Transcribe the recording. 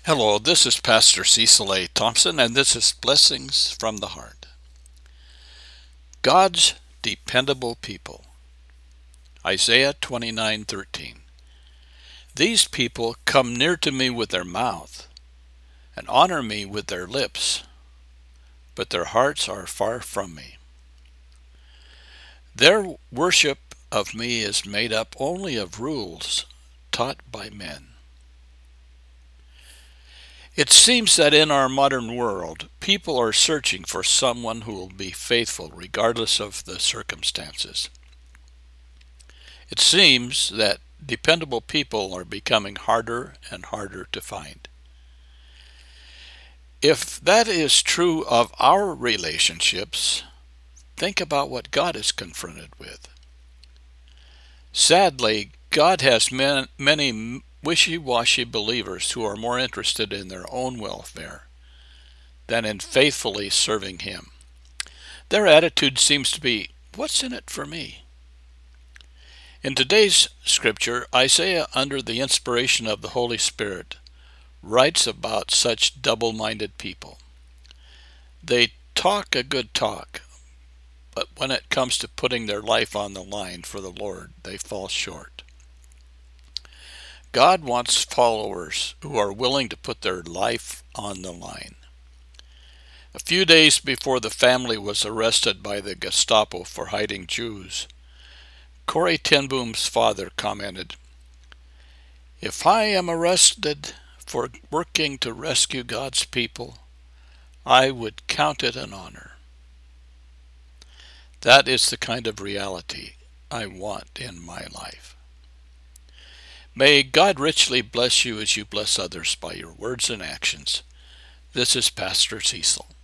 Hello, this is Pastor Cecil A. Thompson, and this is Blessings from the Heart. God's dependable people. Isaiah 29:13. These people come near to me with their mouth and honor me with their lips, but their hearts are far from me. Their worship of me is made up only of rules taught by men. It seems that in our modern world, people are searching for someone who will be faithful regardless of the circumstances. It seems that dependable people are becoming harder and harder to find. If that is true of our relationships, think about what God is confronted with. Sadly, God has many wishy-washy believers who are more interested in their own welfare than in faithfully serving Him. Their attitude seems to be, "What's in it for me?" In today's scripture, Isaiah, under the inspiration of the Holy Spirit, writes about such double-minded people. They talk a good talk, but when it comes to putting their life on the line for the Lord, they fall short. God wants followers who are willing to put their life on the line. A few days before the family was arrested by the Gestapo for hiding Jews, Corrie ten Boom's father commented, "If I am arrested for working to rescue God's people, I would count it an honor." That is the kind of reality I want in my life. May God richly bless you as you bless others by your words and actions. This is Pastor Cecil.